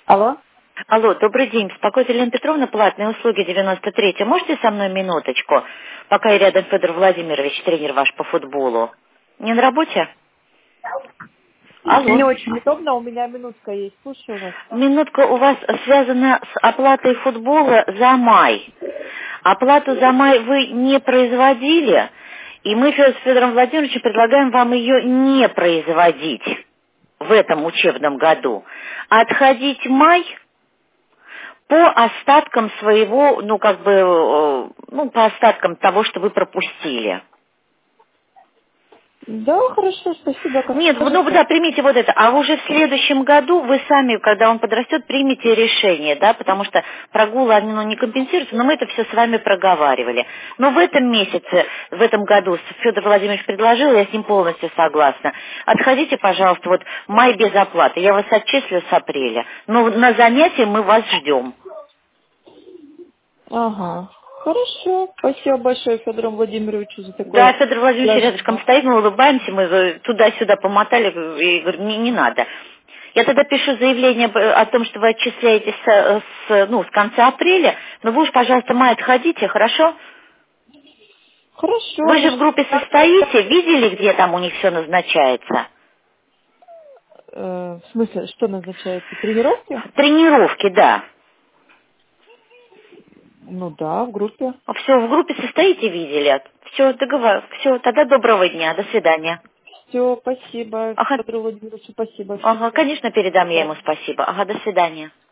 Алло? Алло, добрый день. Беспокоит Елена Петровна, платные услуги 93. Можете со мной минуточку? Пока я рядом Федор Владимирович, тренер ваш по футболу. Не на работе? Не Алло. очень удобно, у меня минутка есть. Слушаю вас. Минутка у вас связана с оплатой футбола за май. Оплату за май вы не производили, и мы с Федором Владимировичем предлагаем вам ее не производить в этом учебном году. А отходить май по остаткам своего, по остаткам того, что вы пропустили. Да, хорошо, спасибо, как Нет, скажете. примите вот это. А уже в следующем году вы сами, когда он подрастет, примите решение, да, потому что прогулы, они, не компенсируются, но мы это все с вами проговаривали. Но в этом месяце, в этом году Федор Владимирович предложил, я с ним полностью согласна. Отходите, пожалуйста, вот май без оплаты. Я вас отчислю с апреля. Но на занятия мы вас ждем. Ага. Хорошо. Спасибо большое Федору Владимировичу за Да, такое Федор Владимирович рядышком предложение. стоит, мы улыбаемся, мы туда-сюда помотали, и говорю, не надо. Я тогда пишу заявление о том, что вы отчисляетесь с конца апреля, но вы уж, пожалуйста, май отходите, хорошо? Хорошо, Вы же в группе состоите, видели, где там у них все назначается? в смысле, что назначается? Тренировки? Тренировки, да. Ну да, в группе. Все, в группе состоите, видели? Все, договор, все, тогда доброго дня, до свидания. Все, спасибо. Ага, Федору Владимировичу спасибо. Всего ага, доброго. конечно, До передам я ему свидания. спасибо. Ага, до свидания.